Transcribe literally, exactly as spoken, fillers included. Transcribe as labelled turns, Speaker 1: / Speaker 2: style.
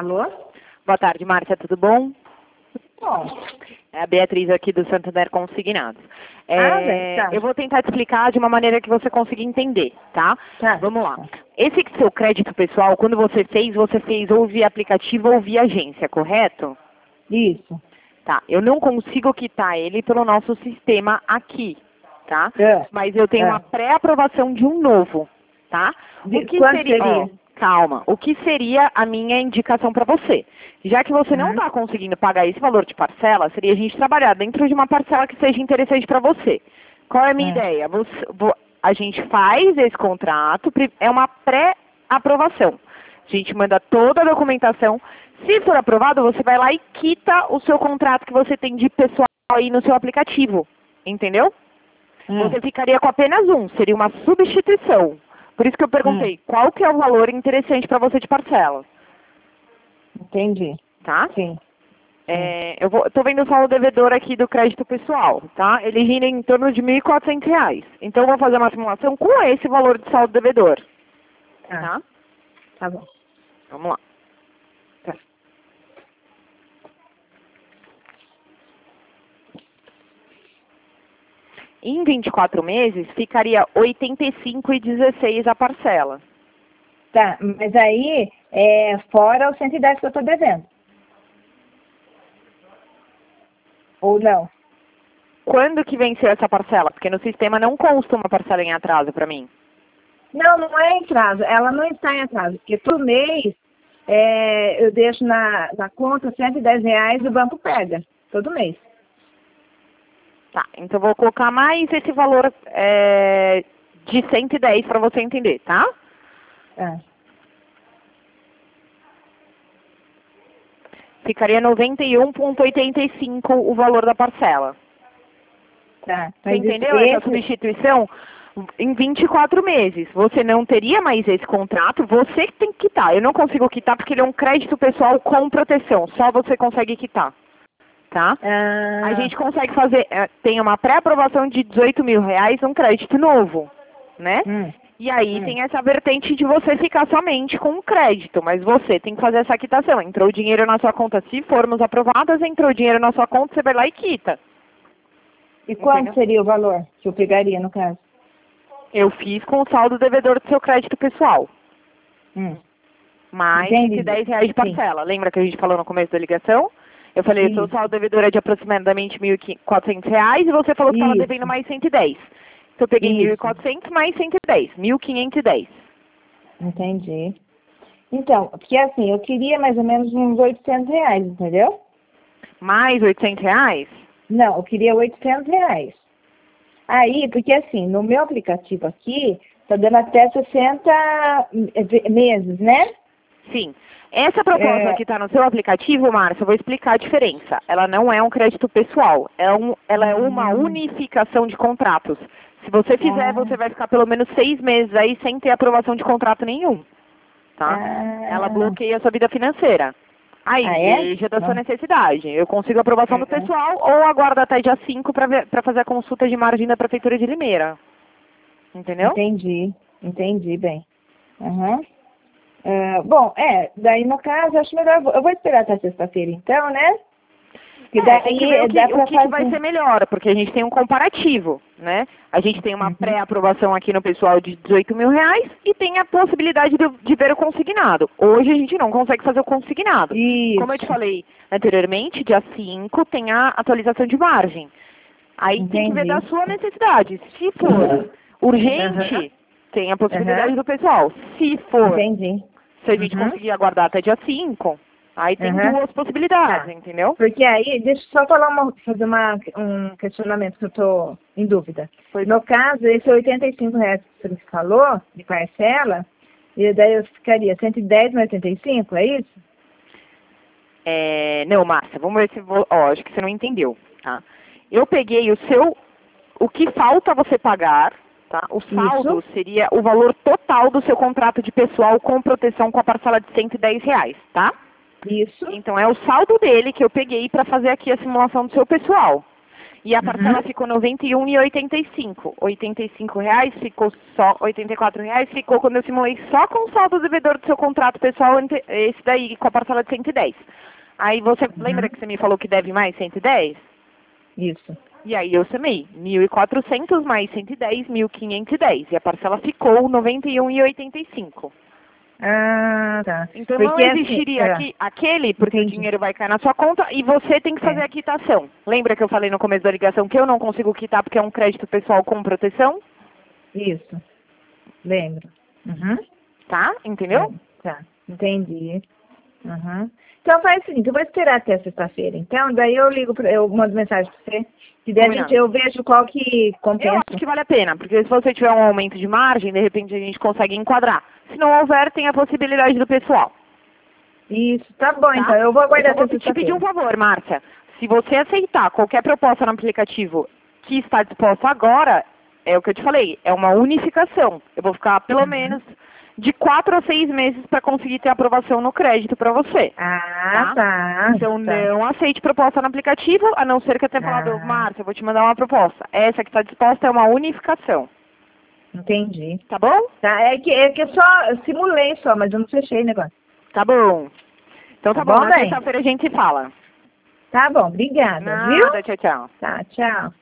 Speaker 1: Alô?
Speaker 2: Boa tarde, Márcia, tudo bom?
Speaker 1: Bom.
Speaker 2: É a Beatriz aqui do Santander Consignados. É,
Speaker 1: Ah, bem, tá.
Speaker 2: Eu vou tentar te explicar de uma maneira que você consiga entender, tá?
Speaker 1: Tá.
Speaker 2: Vamos lá. Esse seu crédito pessoal, quando você fez, você fez ou via aplicativo ou via agência, correto?
Speaker 1: Isso.
Speaker 2: Tá. Eu não consigo quitar ele pelo nosso sistema aqui, tá?
Speaker 1: É.
Speaker 2: Mas eu tenho
Speaker 1: É.
Speaker 2: uma pré-aprovação de um novo, tá?
Speaker 1: De-
Speaker 2: O que
Speaker 1: quanto
Speaker 2: seria?
Speaker 1: seria?
Speaker 2: Ó, calma. O que seria a minha indicação para você? Já que você não
Speaker 1: Hum.
Speaker 2: está conseguindo pagar esse valor de parcela, seria a gente trabalhar dentro de uma parcela que seja interessante para você. Qual é a minha
Speaker 1: É.
Speaker 2: ideia? Você- vo- a gente faz esse contrato, pri- é uma pré-aprovação. A gente manda toda a documentação. Se for aprovado, você vai lá e quita o seu contrato que você tem de pessoal aí no seu aplicativo. Entendeu?
Speaker 1: Hum.
Speaker 2: Você ficaria com apenas um, seria uma substituição. Por isso que eu perguntei, qual que é o valor interessante para você de parcela,
Speaker 1: Entendi.
Speaker 2: tá?
Speaker 1: Sim.
Speaker 2: É, eu vou, tô vendo só o devedor aqui do crédito pessoal, tá? Ele gira em torno de mil e quatrocentos reais. Então eu vou fazer uma simulação com esse valor de saldo devedor,
Speaker 1: Tá.
Speaker 2: tá?
Speaker 1: Tá bom.
Speaker 2: Vamos lá.
Speaker 1: Tá.
Speaker 2: Em vinte e quatro meses, ficaria oitenta e cinco reais e dezesseis centavos a parcela.
Speaker 1: Tá, mas aí é fora os cento e dez que eu tô devendo. Ou não?
Speaker 2: Quando que venceu essa parcela? Porque no sistema não consta uma parcela em atraso para mim.
Speaker 1: Não, não é em atraso. Ela não está em atraso, porque todo mês é, eu deixo na, na conta cento e dez reais e o banco pega. Todo mês.
Speaker 2: Tá, então eu vou colocar mais esse valor é, de cento e dez para você entender, tá?
Speaker 1: É.
Speaker 2: Ficaria noventa e um reais e oitenta e cinco centavos o valor da parcela.
Speaker 1: Tá.
Speaker 2: Você
Speaker 1: Mas
Speaker 2: entendeu
Speaker 1: esse-
Speaker 2: essa substituição? Em vinte e quatro meses, você não teria mais esse contrato, você que tem que quitar. Eu não consigo quitar porque ele é um crédito pessoal com proteção, só você consegue quitar, tá?
Speaker 1: Ah,
Speaker 2: A gente consegue fazer, é, tem uma pré-aprovação de dezoito mil reais, um crédito novo, né?
Speaker 1: hum,
Speaker 2: E aí
Speaker 1: hum.
Speaker 2: tem essa vertente de você ficar somente com o crédito, mas você tem que fazer essa quitação. Entrou o dinheiro na sua conta, se formos aprovadas, entrou o dinheiro na sua conta, você vai lá e quita.
Speaker 1: E quanto
Speaker 2: Entendeu?
Speaker 1: seria o valor que eu pegaria, no caso?
Speaker 2: Eu fiz com o saldo devedor do seu crédito pessoal,
Speaker 1: Hum.
Speaker 2: mais
Speaker 1: Entendi.
Speaker 2: cento e dez reais de
Speaker 1: Sim.
Speaker 2: parcela. Lembra que a gente falou no começo da ligação? Eu falei, o seu
Speaker 1: Isso.
Speaker 2: saldo devedor é de aproximadamente mil e quatrocentos reais e você falou que estava
Speaker 1: Isso.
Speaker 2: devendo mais cento e dez. Então eu peguei
Speaker 1: Isso.
Speaker 2: mil e quatrocentos mais cento e dez, mil quinhentos e dez.
Speaker 1: Entendi. Então, porque assim, eu queria mais ou menos uns oitocentos reais, entendeu?
Speaker 2: Mais oitocentos reais?
Speaker 1: Não, eu queria oitocentos reais. Aí, porque assim, no meu aplicativo aqui, tá dando até sessenta meses, né?
Speaker 2: Sim. Essa proposta
Speaker 1: É.
Speaker 2: que está no seu aplicativo, Márcia, eu vou explicar a diferença. Ela não é um crédito pessoal, é um, ela é uma
Speaker 1: Hum.
Speaker 2: unificação de contratos. Se você fizer,
Speaker 1: Ah.
Speaker 2: você vai ficar pelo menos seis meses aí sem ter aprovação de contrato nenhum, tá?
Speaker 1: Ah.
Speaker 2: Ela bloqueia a sua vida financeira. Aí,
Speaker 1: Ah, é?
Speaker 2: veja da sua
Speaker 1: Não.
Speaker 2: necessidade. Eu consigo a aprovação do
Speaker 1: Uhum.
Speaker 2: pessoal ou aguardo até dia cinco para fazer a consulta de margem da Prefeitura de Limeira. Entendeu?
Speaker 1: Entendi, entendi bem. Uhum. Ah, bom, é, daí no caso, acho melhor, eu vou- eu vou esperar até sexta-feira então, né? Que
Speaker 2: É,
Speaker 1: daí
Speaker 2: tem que ver o que,
Speaker 1: dá
Speaker 2: o
Speaker 1: pra
Speaker 2: que que
Speaker 1: fazer.
Speaker 2: vai ser melhor, porque a gente tem um comparativo, né? A gente tem uma
Speaker 1: Uhum.
Speaker 2: pré-aprovação aqui no pessoal de dezoito mil reais e tem a possibilidade de, de ver o consignado. Hoje a gente não consegue fazer o consignado.
Speaker 1: Isso.
Speaker 2: Como eu te falei anteriormente, dia cinco tem a atualização de margem. Aí tem que ver
Speaker 1: Entendi.
Speaker 2: da sua necessidade. Se for urgente,
Speaker 1: Uhum.
Speaker 2: tem a possibilidade
Speaker 1: Uhum.
Speaker 2: do pessoal. Se for,
Speaker 1: Entendi.
Speaker 2: se a gente
Speaker 1: Uhum.
Speaker 2: conseguir aguardar até dia cinco, aí tem
Speaker 1: Uhum.
Speaker 2: duas possibilidades,
Speaker 1: Tá.
Speaker 2: entendeu?
Speaker 1: Porque aí, deixa eu só falar uma, fazer uma, um questionamento que eu tô em dúvida.
Speaker 2: Pois
Speaker 1: No caso, esse oitenta e cinco reais que você falou, de parcela, e daí eu ficaria cento e dez mais oitenta e cinco, é isso?
Speaker 2: É, não, Márcia, vamos ver se vou. Ó, acho que você não entendeu, tá? Eu peguei o seu. O que falta você pagar, tá? O saldo
Speaker 1: Isso.
Speaker 2: seria o valor total do seu contrato de pessoal com proteção com a parcela de cento e dez reais, tá?
Speaker 1: Isso.
Speaker 2: Então é o saldo dele que eu peguei para fazer aqui a simulação do seu pessoal. E a parcela
Speaker 1: Uhum.
Speaker 2: ficou noventa e um reais e oitenta e cinco. oitenta e cinco reais ficou só, oitenta e quatro reais ficou quando eu simulei só com o saldo devedor do seu contrato pessoal, ante- esse daí com a parcela de cento e dez. Aí você, lembra
Speaker 1: Uhum.
Speaker 2: que você me falou que deve mais cento e dez?
Speaker 1: Isso.
Speaker 2: E aí eu somei mil e quatrocentos mais cento e dez, mil quinhentos e dez. E a parcela ficou noventa e um reais e oitenta e cinco.
Speaker 1: Ah, tá.
Speaker 2: Então não
Speaker 1: Porque assim,
Speaker 2: existiria
Speaker 1: é,
Speaker 2: aqui, aquele, porque o
Speaker 1: entendi.
Speaker 2: dinheiro vai cair na sua conta e você tem que fazer
Speaker 1: É,
Speaker 2: a quitação. Lembra que eu falei no começo da ligação que eu não consigo quitar porque é um crédito pessoal com proteção?
Speaker 1: isso. Lembro. Uhum.
Speaker 2: Tá? Entendeu?
Speaker 1: É, tá. Entendi. Uhum. Então faz o seguinte, eu vou esperar até sexta-feira. Então, daí eu ligo, pra, eu mando mensagem pra você. E daí a gente,
Speaker 2: Combinado.
Speaker 1: eu vejo qual que
Speaker 2: Eu
Speaker 1: compensa.
Speaker 2: acho que vale a pena, porque se você tiver um aumento de margem, de repente a gente consegue enquadrar. Se não houver, tem a possibilidade do pessoal.
Speaker 1: Isso, tá bom,
Speaker 2: Tá?
Speaker 1: então. Eu vou
Speaker 2: Eu
Speaker 1: aguardar
Speaker 2: só vou
Speaker 1: até
Speaker 2: te pedir um
Speaker 1: sexta-feira.
Speaker 2: favor, Márcia. Se você aceitar qualquer proposta no aplicativo que está disposta agora, é o que eu te falei, é uma unificação. Eu vou ficar pelo
Speaker 1: Uhum.
Speaker 2: menos de quatro a seis meses para conseguir ter aprovação no crédito para você.
Speaker 1: Ah,
Speaker 2: Tá?
Speaker 1: tá.
Speaker 2: Então
Speaker 1: Tá.
Speaker 2: não aceite proposta no aplicativo, a não ser que eu tenha falado,
Speaker 1: Ah,
Speaker 2: Márcia, eu vou te mandar uma proposta. Essa que está disposta é uma unificação.
Speaker 1: entendi.
Speaker 2: Tá bom?
Speaker 1: Tá, é que, é que eu só eu simulei só, mas eu não fechei o negócio.
Speaker 2: Tá bom. Então
Speaker 1: Tá
Speaker 2: tá bom,
Speaker 1: bom,
Speaker 2: na
Speaker 1: bem?
Speaker 2: sexta-feira a gente se fala.
Speaker 1: Tá bom, obrigada, viu?
Speaker 2: Nada, tchau, tchau.
Speaker 1: Tá, tchau.